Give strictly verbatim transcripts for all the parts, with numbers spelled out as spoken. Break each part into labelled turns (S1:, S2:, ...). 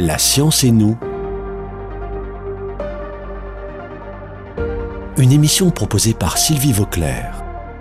S1: La science et nous. Une émission proposée par Sylvie Vauclair.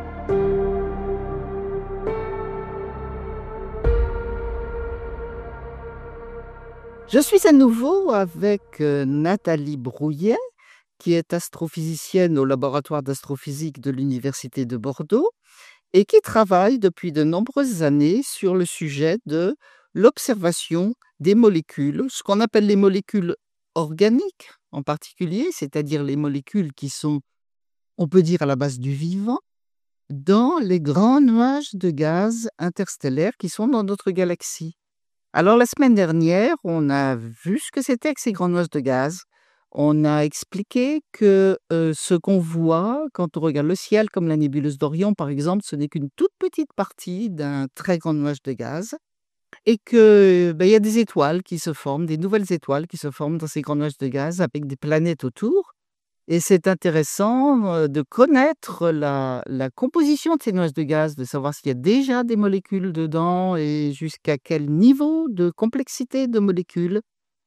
S2: Je suis à nouveau avec euh, Nathalie Brouillet, qui est astrophysicienne au laboratoire d'astrophysique de l'Université de Bordeaux et qui travaille depuis de nombreuses années sur le sujet de l'observation des molécules, ce qu'on appelle les molécules organiques en particulier, c'est-à-dire les molécules qui sont, on peut dire, à la base du vivant, dans les grands nuages de gaz interstellaires qui sont dans notre galaxie. Alors, la semaine dernière, on a vu ce que c'était que ces grands nuages de gaz. On a expliqué que euh, ce qu'on voit quand on regarde le ciel, comme la nébuleuse d'Orion, par exemple, ce n'est qu'une toute petite partie d'un très grand nuage de gaz. Et qu'il ben, y a des étoiles qui se forment, des nouvelles étoiles qui se forment dans ces grands nuages de gaz avec des planètes autour. Et c'est intéressant euh, de connaître la, la composition de ces nuages de gaz, de savoir s'il y a déjà des molécules dedans et jusqu'à quel niveau de complexité de molécules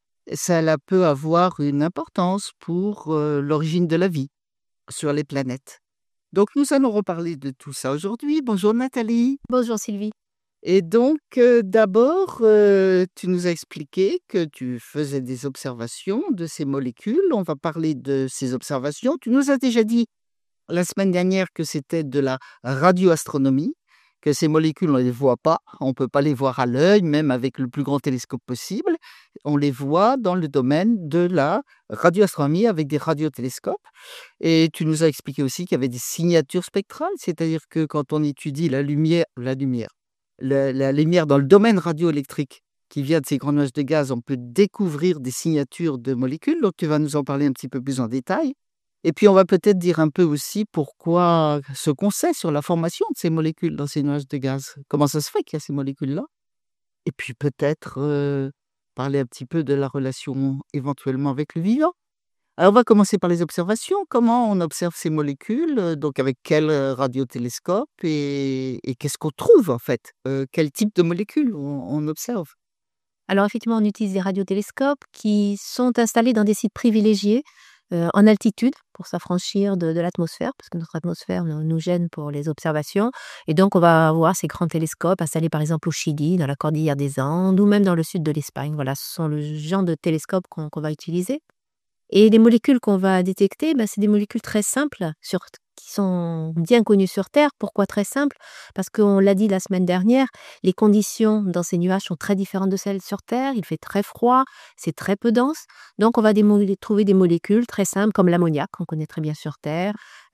S2: ça peut avoir une importance pour euh, l'origine de la vie sur les planètes. Donc nous allons reparler de tout ça aujourd'hui. Bonjour Nathalie.
S3: Bonjour Sylvie.
S2: Et donc euh, d'abord, euh, tu nous as expliqué que tu faisais des observations de ces molécules. On va parler de ces observations. Tu nous as déjà dit la semaine dernière que c'était de la radioastronomie, que ces molécules, on ne les voit pas, on ne peut pas les voir à l'œil, même avec le plus grand télescope possible. On les voit dans le domaine de la radioastronomie avec des radiotélescopes. Et tu nous as expliqué aussi qu'il y avait des signatures spectrales, c'est-à-dire que quand on étudie la lumière, la lumière, la, la lumière dans le domaine radioélectrique qui vient de ces grands nuages de gaz, on peut découvrir des signatures de molécules. Donc tu vas nous en parler un petit peu plus en détail. Et puis, on va peut-être dire un peu aussi pourquoi ce qu'on sait sur la formation de ces molécules dans ces nuages de gaz. Comment ça se fait qu'il y a ces molécules-là? Et puis peut-être euh, parler un petit peu de la relation éventuellement avec le vivant. Alors, on va commencer par les observations. Comment on observe ces molécules? euh, Donc, avec quel euh, radiotélescope? Et, et qu'est-ce qu'on trouve, en fait? Euh, Quel type de molécules on, on observe?
S3: Alors effectivement, on utilise des radiotélescopes qui sont installés dans des sites privilégiés euh, en altitude pour s'affranchir de, de l'atmosphère, parce que notre atmosphère nous, nous gêne pour les observations. Et donc, on va avoir ces grands télescopes installés par exemple au Chili, dans la cordillère des Andes, ou même dans le sud de l'Espagne. Voilà, ce sont le genre de télescopes qu'on qu'on va utiliser. Et les molécules qu'on va détecter, ben, c'est des molécules très simples sur, qui sont bien connues sur Terre. Pourquoi très simples? Parce qu'on l'a dit la semaine dernière, les conditions dans ces nuages sont très différentes de celles sur Terre. Il fait très froid, c'est très peu dense. Donc on va des mo- trouver des molécules très simples comme l'ammoniac, qu'on connaît très bien sur Terre,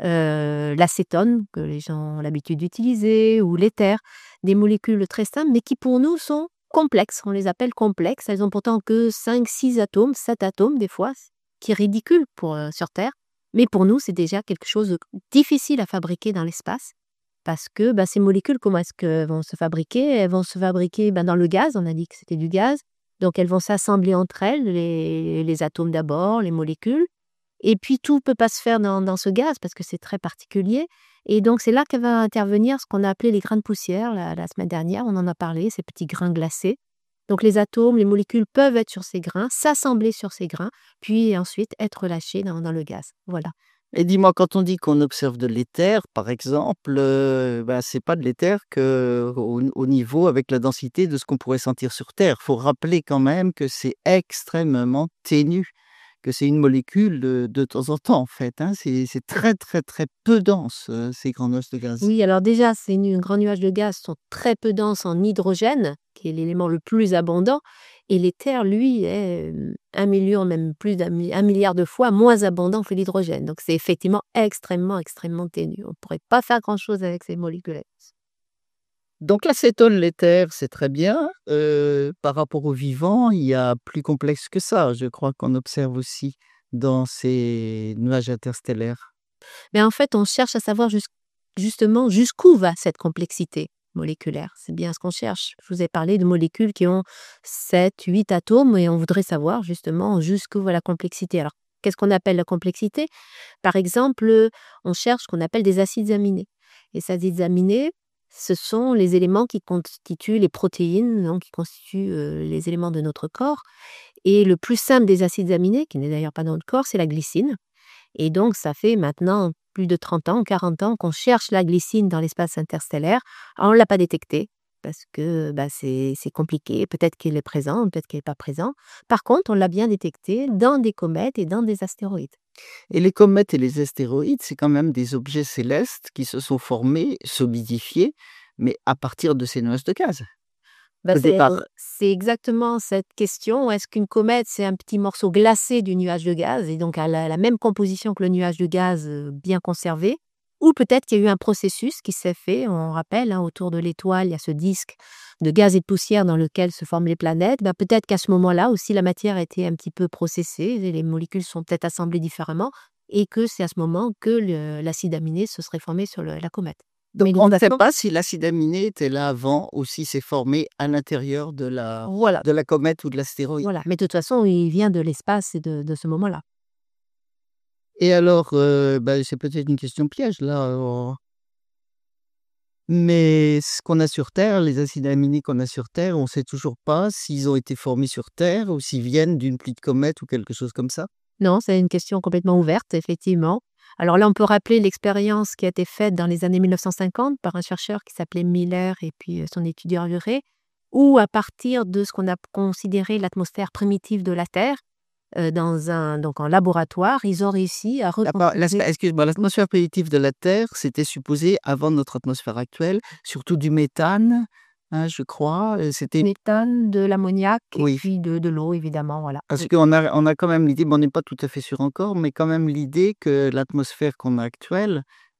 S3: euh, l'acétone, que les gens ont l'habitude d'utiliser, ou l'éther. Des molécules très simples, mais qui pour nous sont complexes. On les appelle complexes. Elles ont pourtant que cinq, six atomes, sept atomes des fois, qui est ridicule pour, euh, sur Terre, mais pour nous, c'est déjà quelque chose de difficile à fabriquer dans l'espace, parce que bah, ces molécules, comment est-ce qu'elles vont se fabriquer? Elles vont se fabriquer bah, dans le gaz, on a dit que c'était du gaz, donc elles vont s'assembler entre elles, les, les atomes d'abord, les molécules, et puis tout ne peut pas se faire dans, dans ce gaz, parce que c'est très particulier, et donc c'est là que va intervenir ce qu'on a appelé les grains de poussière, la, la semaine dernière, on en a parlé, ces petits grains glacés. Donc les atomes, les molécules peuvent être sur ces grains, s'assembler sur ces grains, puis ensuite être relâchés dans, dans le gaz. Voilà.
S2: Et dis-moi, quand on dit qu'on observe de l'éther, par exemple, euh, ben, c'est pas de l'éther que au, au niveau avec la densité de ce qu'on pourrait sentir sur Terre. Il faut rappeler quand même que c'est extrêmement ténu, que c'est une molécule de, de temps en temps, en fait. Hein. C'est, c'est très, très, très peu dense, euh, ces grands nuages de gaz.
S3: Oui, alors déjà, ces nu- grands nuages de gaz sont très peu denses en hydrogène, qui est l'élément le plus abondant, et l'éther, lui, est euh, un million, même plus d'un mi- un milliard de fois moins abondant que l'hydrogène. Donc c'est effectivement extrêmement, extrêmement ténu. On ne pourrait pas faire grand-chose avec ces molécules.
S2: Donc l'acétone, l'éther, c'est très bien. Euh, par rapport au vivant, il y a plus complexe que ça. Je crois qu'on observe aussi dans ces nuages interstellaires.
S3: Mais en fait, on cherche à savoir jus- justement jusqu'où va cette complexité moléculaire. C'est bien ce qu'on cherche. Je vous ai parlé de molécules qui ont sept, huit atomes et on voudrait savoir justement jusqu'où va la complexité. Alors, qu'est-ce qu'on appelle la complexité? Par exemple, euh, on cherche ce qu'on appelle des acides aminés. Et ces acides aminés, ce sont les éléments qui constituent les protéines, donc qui constituent euh, les éléments de notre corps. Et le plus simple des acides aminés, qui n'est d'ailleurs pas dans notre corps, c'est la glycine. Et donc, ça fait maintenant plus de trente ans, quarante ans qu'on cherche la glycine dans l'espace interstellaire. Alors, on ne l'a pas détectée parce que bah, c'est c'est compliqué. Peut-être qu'elle est présente, peut-être qu'elle n'est pas présente. Par contre, on l'a bien détectée dans des comètes et dans des astéroïdes.
S2: Et les comètes et les astéroïdes, c'est quand même des objets célestes qui se sont formés, solidifiés, mais à partir de ces nuages de gaz,
S3: Bah,
S2: au
S3: c'est
S2: départ.
S3: c'est exactement cette question. Est-ce qu'une comète, c'est un petit morceau glacé du nuage de gaz et donc elle a la même composition que le nuage de gaz euh, bien conservé? Ou peut-être qu'il y a eu un processus qui s'est fait, on rappelle, hein, autour de l'étoile, il y a ce disque de gaz et de poussière dans lequel se forment les planètes. Bah, peut-être qu'à ce moment-là aussi, la matière a été un petit peu processée, et les molécules sont peut-être assemblées différemment, et que c'est à ce moment que le- l'acide aminé se serait formé sur le- la comète. Mais
S2: Donc
S3: de
S2: on
S3: toute
S2: ne sait
S3: façon,
S2: pas si l'acide aminé était là avant ou si c'est formé à l'intérieur de la
S3: voilà,
S2: de la comète ou de l'astéroïde.
S3: voilà. Mais de toute façon, il vient de l'espace et de, de ce moment-là.
S2: Et alors, heu, bah, c'est peut-être une question piège là, heu, mais ce qu'on a sur Terre, les acides aminés qu'on a sur Terre, on ne sait toujours pas s'ils ont été formés sur Terre ou s'ils viennent d'une pluie de comètes ou quelque chose comme ça?
S3: Non, c'est une question complètement ouverte, effectivement. Alors là, on peut rappeler l'expérience qui a été faite dans les années mille neuf cent cinquante par un chercheur qui s'appelait Miller et puis euh, son étudiant Urey, où à partir de ce qu'on a considéré l'atmosphère primitive de la Terre, euh, dans un, donc en laboratoire, ils ont réussi à
S2: La par l'asp
S3: reconstituer.
S2: excuse-moi, l'atmosphère primitive de la Terre, c'était supposé avant notre atmosphère actuelle, surtout du méthane, hein, je crois, heu, c'était
S3: Méthane, de l'ammoniac et
S2: oui.
S3: puis de, de l'eau, évidemment. Voilà.
S2: Parce
S3: Oui.
S2: qu'on a on a quand même l'idée, mais on n'est pas tout à fait sûr encore, mais quand même l'idée que l'atmosphère qu'on a actuelle,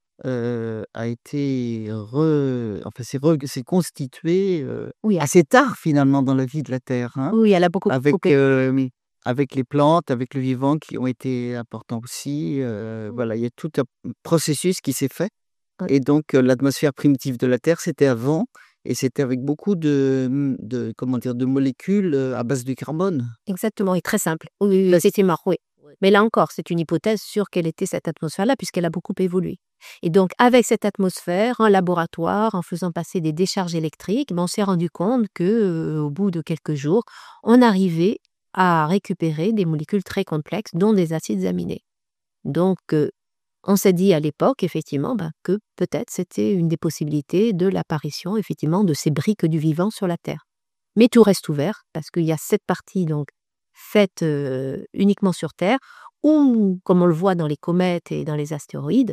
S2: heu, a été re enfin s'est re s'est constituée, heu,
S3: Oui, elle-
S2: assez tard finalement dans la vie de la Terre, hein?
S3: oui, elle a beaucoup, beaucoup
S2: Avec, hem, avec les plantes, avec le vivant qui ont été importants aussi, heu, voilà, il y a tout un processus qui s'est fait et donc heu, l'atmosphère primitive de la Terre, c'était avant et c'était avec beaucoup de, mmh, de comment dire? De molécules, heu, à base de carbone.
S3: exactement, et très simple. Oui, oui, oui, effectivement, oui. Mais là encore, c'est une hypothèse sur quelle était cette atmosphère-là, puisqu'elle a beaucoup évolué. Et donc, avec cette atmosphère, en laboratoire, en faisant passer des décharges électriques, ben, on s'est rendu compte que, euh, au bout de quelques jours, on arrivait à récupérer des molécules très complexes, dont des acides aminés. Donc, euh, on s'est dit à l'époque, effectivement, ben, que peut-être c'était une des possibilités de l'apparition, effectivement, de ces briques du vivant sur la Terre. Mais tout reste ouvert parce qu'il y a cette partie donc faite euh, uniquement sur Terre ou, comme on le voit dans les comètes et dans les astéroïdes,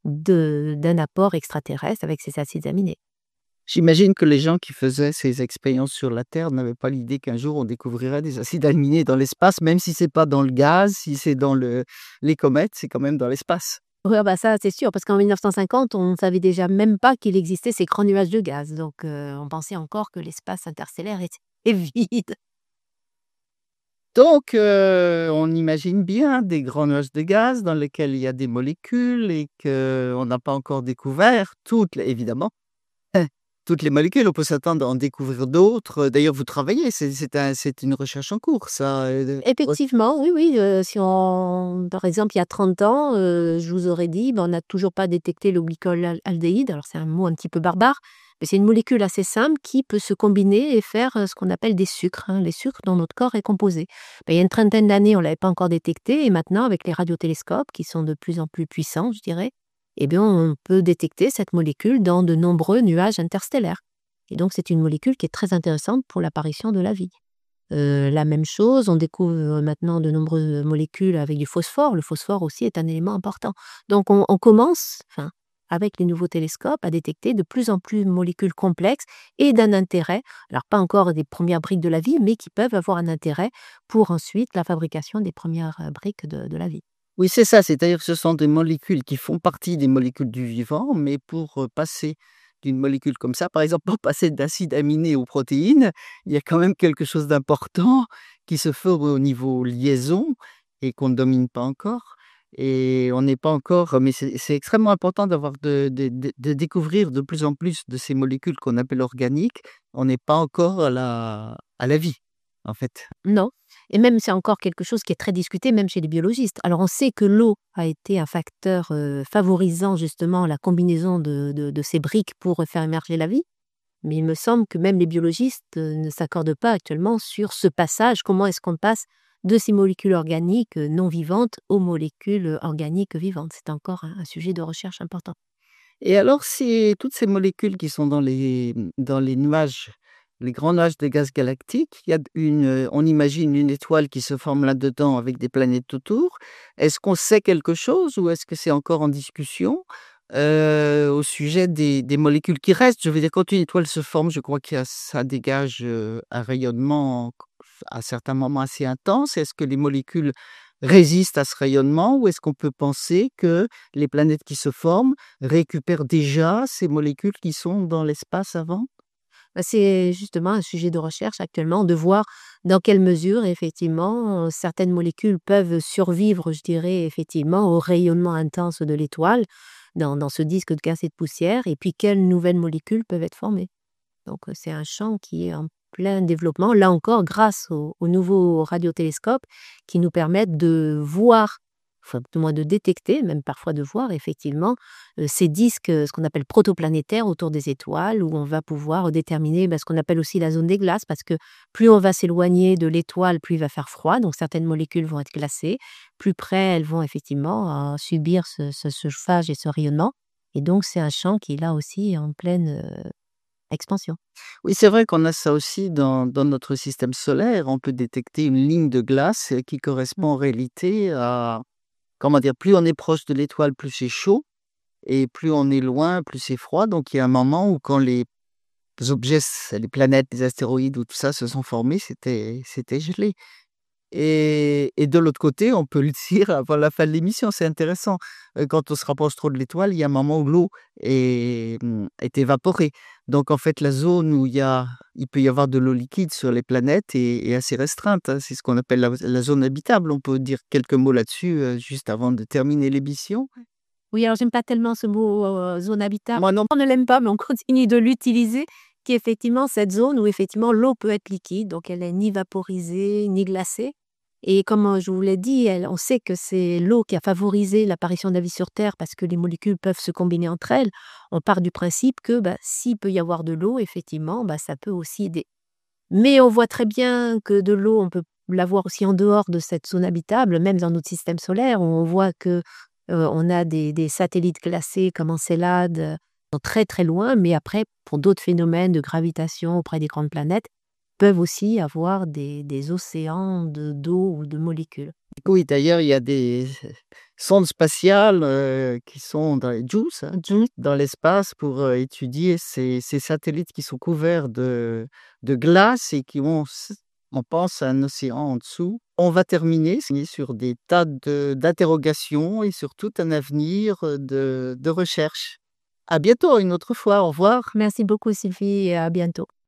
S3: de- d'un apport extraterrestre avec ces acides aminés.
S2: J'imagine que les gens qui faisaient ces expériences sur la Terre n'avaient pas l'idée qu'un jour on découvrirait des acides aminés dans l'espace, même si c'est pas dans le gaz, si c'est dans le les comètes, c'est quand même dans l'espace.
S3: Oui, bah ça c'est sûr, parce qu'en mille neuf cent cinquante, on ne savait déjà même pas qu'il existait ces grands nuages de gaz. Donc euh, on pensait encore que l'espace interstellaire était vide.
S2: Donc heu, on imagine bien des grands nuages de gaz dans lesquels il y a des molécules et qu'on n'a pas encore découvert toutes les évidemment, hein, toutes les molécules. On peut s'attendre à en découvrir d'autres. D'ailleurs, vous travaillez, c'est c'est un c'est une recherche en cours ça, heu, de re
S3: Effectivement, oui, oui, heu, si on par exemple, il y a trente ans, heu, je vous aurais dit: «Ben, on n'a toujours pas détecté le glycol aldéhyde». Alors c'est un mot un petit peu barbare, mais c'est une molécule assez simple qui peut se combiner et faire, heu, ce qu'on appelle des sucres, hein, les sucres dont notre corps est composé. Ben, il y a une trentaine d'années, on l'avait pas encore détecté, et maintenant avec les radiotélescopes qui sont de plus en plus puissants, je dirais, eh bien, on peut détecter cette molécule dans de nombreux nuages interstellaires, et donc c'est une molécule qui est très intéressante pour l'apparition de la vie. Heu, la même chose, on découvre maintenant de nombreuses molécules avec du phosphore. Le phosphore aussi est un élément important. Donc on on commence, enfin, avec les nouveaux télescopes, à détecter de plus en plus de molécules complexes et d'un intérêt, alors pas encore des premières briques de la vie, mais qui peuvent avoir un intérêt pour ensuite la fabrication des premières res briques de de la vie.
S2: oui, c'est ça, c'est-à-dire que ce sont des molécules qui font partie des molécules du vivant, mais pour, heu, passer d'une molécule comme ça, par exemple, pour passer d'acide aminé aux protéines, il y a quand même quelque chose d'important qui se fait au niveau liaison et qu'on ne domine pas encore et on n'est pas encore mais c'est c'est extrêmement important d'avoir de de de de découvrir de plus en plus de ces molécules qu'on appelle organiques. On n'est pas encore à la à la vie, en fait.
S3: Non, et même c'est encore quelque chose qui est très discuté même chez les biologistes. Alors on sait que l'eau a été un facteur, heu, favorisant justement la combinaison de de de ces briques pour faire émerger la vie. Mais il me semble que même les biologistes, heu, ne s'accordent pas actuellement sur ce passage. Comment est-ce qu'on passe de ces molécules organiques euh, non vivantes aux molécules organiques vivantes. C'est encore un, un sujet de recherche important.
S2: Et alors, c'est toutes ces molécules qui sont dans les, mmh, dans les nuages, les grands nuages de gaz galactiques, il y a une, heu, on imagine une étoile qui se forme là-dedans avec des planètes autour. Est-ce qu'on sait quelque chose ou est-ce que c'est encore en discussion, heu, au sujet des des molécules qui restent? Je veux dire, quand une étoile se forme, je crois qu'il y a ça dégage, heu, un rayonnement à certains moments assez intense. Est-ce que les molécules résistent à ce rayonnement ou est-ce qu'on peut penser que les planètes qui se forment récupèrent déjà ces molécules qui sont dans l'espace avant?
S3: Bah, c'est justement un sujet de recherche actuellement, de voir dans quelle mesure, effectivement, euh, certaines molécules peuvent survivre, je dirais, effectivement, au rayonnement intense de l'étoile, dans, dans ce disque de gaz et de poussière, et puis quelles nouvelles molécules peuvent être formées. Donc, euh, c'est un champ qui est en plein développement, là encore, grâce au- aux nouveaux radiotélescopes qui nous permettent de voir, enfin, du moins de détecter, même parfois de voir, effectivement, euh, ces disques, euh, ce qu'on appelle protoplanétaires autour des étoiles, où on va pouvoir déterminer bah, ce qu'on appelle aussi la zone des glaces, parce que plus on va s'éloigner de l'étoile, plus il va faire froid, donc certaines molécules vont être glacées, plus près, elles vont effectivement euh, subir ce, ce, ce chauffage et ce rayonnement. Et donc, c'est un champ qui est là aussi en pleine euh, expansion.
S2: Oui, c'est vrai qu'on a ça aussi dans dans notre système solaire. On peut détecter une ligne de glace, heu, qui correspond en réalité à comment dire? Plus on est proche de l'étoile, plus c'est chaud et plus on est loin, plus c'est froid. Donc il y a un moment où quand les objets, s les planètes, les astéroïdes ou tout ça se sont formés, c'était c'était gelé. Et et de l'autre côté, on peut le dire avant la fin de l'émission, c'est intéressant. Heu, quand on se rapproche trop de l'étoile, il y a un moment où l'eau est, mmh, est évaporée. Donc en fait, la zone où il y a il peut y avoir de l'eau liquide sur les planètes est est assez restreinte, hein. C'est ce qu'on appelle la la zone habitable. On peut dire quelques mots là-dessus, heu, juste avant de terminer l'émission?
S3: Oui, alors j'aime pas tellement ce mot, heu, zone habitable.
S2: Moi non.
S3: On ne l'aime pas, mais on continue de l'utiliser, qui est effectivement cette zone où effectivement l'eau peut être liquide, donc elle est ni vaporisée, ni glacée. Et comme, heu, je vous l'ai dit, elle on sait que c'est l'eau qui a favorisé l'apparition de la vie sur Terre parce que les molécules peuvent se combiner entre elles. On part du principe que, bah, s'il peut y avoir de l'eau, effectivement, bah, ça peut aussi aider. Mais on voit très bien que de l'eau, on peut l'avoir aussi en dehors de cette zone habitable, même dans notre système solaire, où on voit que, heu, on a des des satellites classés comme Encelade, heu, sont très, très loin, mais après, pour d'autres phénomènes de gravitation auprès des grandes planètes, peuvent aussi avoir des des océans de d'eau ou de molécules.
S2: Oui, d'ailleurs, il y a des sondes spatiales, heu, qui sont dans les JUICE, hein, JUICE, dans l'espace pour, heu, étudier ces ces satellites qui sont couverts de de glace et qui ont s on pense à un océan en dessous. On va terminer c'est sur des tas de d'interrogations et sur tout un avenir, heu, de de recherche. À bientôt, une autre fois. Au revoir.
S3: Merci beaucoup Sylvie et à bientôt.